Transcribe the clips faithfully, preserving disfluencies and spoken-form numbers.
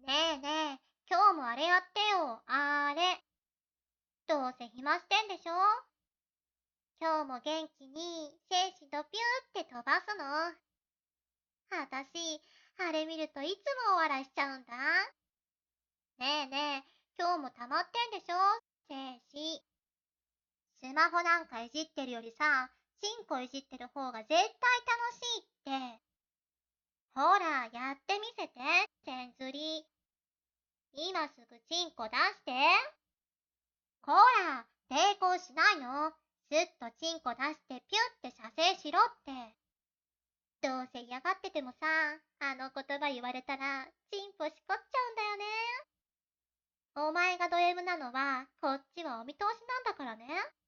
ねえねえ、今日もあれやってよ、あれ。どうせ暇してんでしょ？今日も元気に精子ドピューって飛ばすの。あたし、あれ見るといつもお笑いしちゃうんだ。ねえねえ、今日も溜まってんでしょ？精子。スマホなんかいじってるよりさ、チンコいじってる方が絶対楽しいって。ほら、やってみせて、センズリ。今すぐチンコ出して。こら、抵抗しないの。すっとチンコ出してピュって射精しろって。どうせ嫌がっててもさ、あの言葉言われたら、チンポしこっちゃうんだよね。お前がド M なのは、こっちはお見通しなんだからね。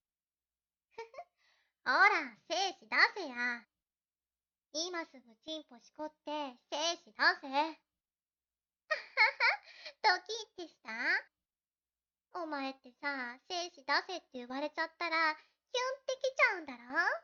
ほら、精子出せや。今すぐチンポしこって精子出せ。ドキッてした？お前ってさ、精子出せって言われちゃったら、キュンってきちゃうんだろ？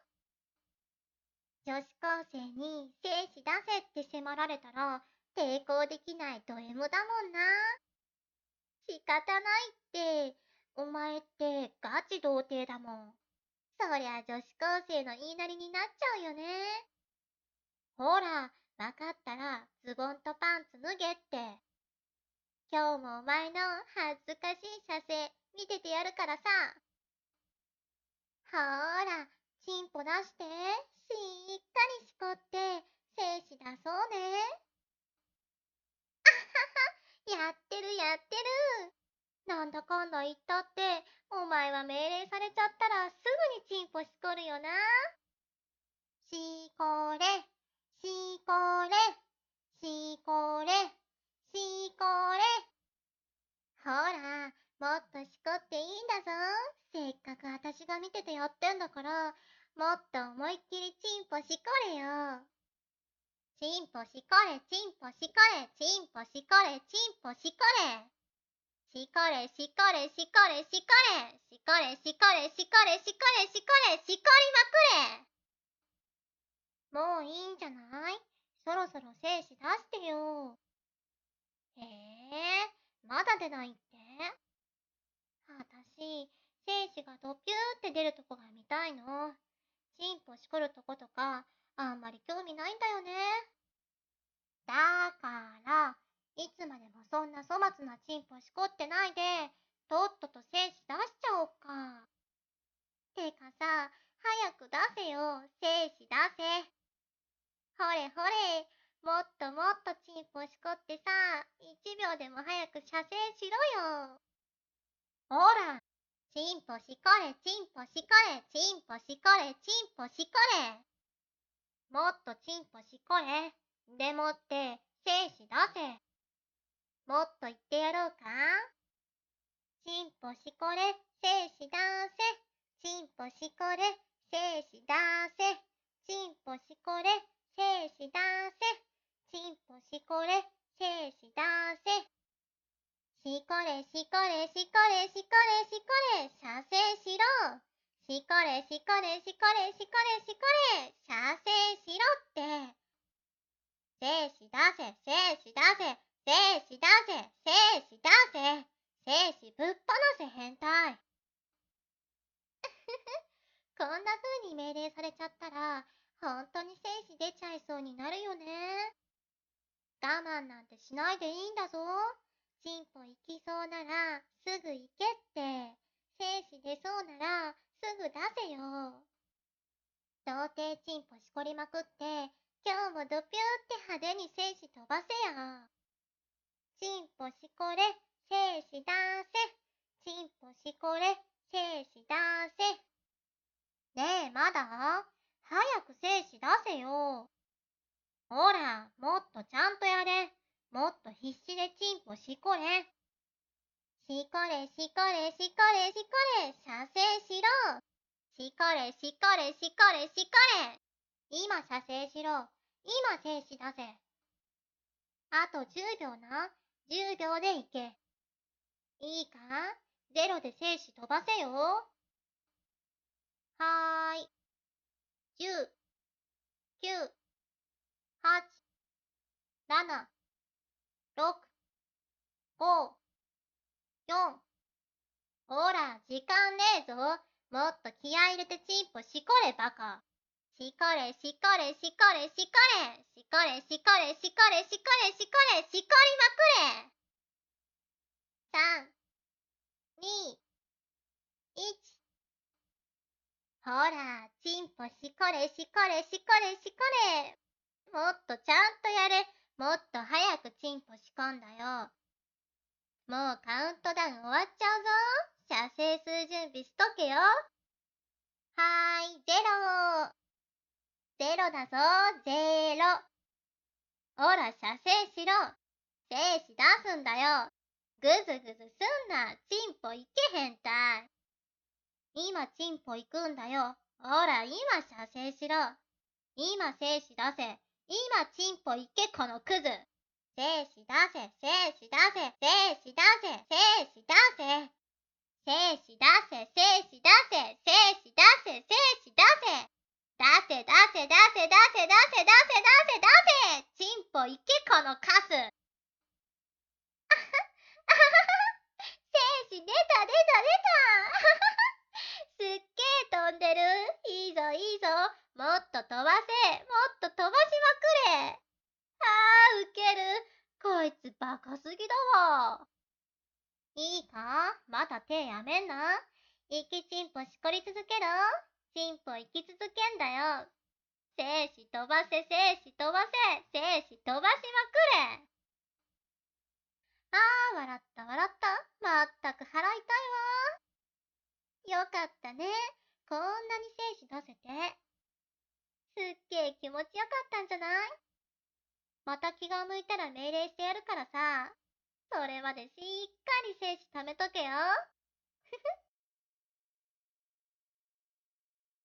女子高生に精子出せって迫られたら抵抗できないド M だもんな。仕方ないって、お前ってガチ童貞だもん。そりゃ女子高生の言いなりになっちゃうよね。ほら、わかったらズボンとパンツ脱げって。今日もお前の恥ずかしい射精見ててやるからさ。ほーら、チンポ出して、しっかりしこって精子出そうね。やってるやってる。なんだかんだ言ったって、お前は命令されちゃったらすぐにチンポしこるよな。しこれ、しこれ、しこれ、しこれ。ほら、もっとしこっていいんだぞ。せっかくあたしが見ててやってんだから、もっと思いっきりチンポしこれよ。チンポしこれ、チンポしこれ、チンポしこれ、チンポしこれ。しこれしこれしこれしこれしこれしこれしこれしこれしこれしこりまくれ。もういいんじゃない？そろそろ精子出してよ。ええー、まだ出ないって？あたし、精子がドピューって出るとこが見たいの。チンポしこるとことか、あんまり興味ないんだよね。だから、いつまでもそんな粗末なチンポしこってないで、とっとと精子出しちゃおっか。てかさ、早く出せよ、精子出せ。ほれほれ、もっともっとチンポしこってさ、いちびょうでも早く射精しろよ。ほら、チンポしこれ、チンポしこれ、チンポしこれ、チンポしこれ。もっとチンポしこれ。でもって、精子出せ。もっと言ってやろうか？チンポしこれ、精子出せ。チンポしこれ、精子出せ。チンポしこれ、精子出せ。チンポしこれ、精子出せ。しこれしこれしこれしこれしこれ、射精しろ。しこれしこれしこれしこれしこれ、射精しろって。精子出せ、精子出せ、精子出せ、精子出せ。精子ぶっ放せ変態。こんな風に命令されちゃったら、ほんとに精子出ちゃいそうになるよね。我慢なんてしないでいいんだぞ。チンポ行きそうならすぐ行けって。精子出そうならすぐ出せよ。童貞チンポしこりまくって、今日もドピューって派手に精子飛ばせや。チンポしこれ、精子出せ。チンポしこれ、精子出せ。ねえ、まだ？早く精子出せよ。ほら、もっとちゃんとやれ。もっと必死でチンポしこれ。しこれしこれしこれしこれ、射精しろ。しこれしこれしこれしこれ。今射精しろ。今精子出せ。あとじゅうびょうな。じゅうびょうでいけ。いいか？ゼロで精子飛ばせよ。はーい。じゅう、きゅう、はち、なな、ろく、 ご、よん。ほら、時間ねえぞ。もっと気合い入れてチンポしこれバカ。しこれしこれしこれしこれ。しこれしこれしこれしこれしこれしこりまくれ。さん、に、いち。ほら、チンポしこれしこれしこれしこれ。もっとちゃんとやれ。もっと早くチンポしこんだよ。もうカウントダウン終わっちゃうぞ。射精する準備しとけよ。はーい、ゼロ。ゼロだぞ、ゼロ。ほら、射精しろ。精子出すんだよ。ぐずぐずすんな。チンポいけへんたい。今チンポ行くんだよ。ほら、今射精しろ。今精子出せ。今チンポ行け、このクズ。精子出せ、精子出せ、精子出せ、精子出せ。精子出せ、精子出せ、精子出せ、精子出せ。出せ、出せ、出せ、出せ、出せ、出せ、出せ、出せ、出せ。チンポ行け、このカス。あはは、あはは。精子出た、出た、出た。すっげえ飛んでる。いいぞ、いいぞ。もっと飛ばせ。もっと飛ばしまくれ。あー、ウケる。こいつバカすぎだわ。いいか、まだ手やめんな。生きチンポしこり続けろ。チンポ生き続けんだよ。精子飛ばせ、精子飛ばせ、精子飛ばしまくれ。あー、笑った笑った。まったく払いたいわ。よかったね。こんなに精子出せて。すっげえ気持ちよかったんじゃない？また気が向いたら命令してやるからさ。それまでしっかり精子貯めとけよ。ふふ。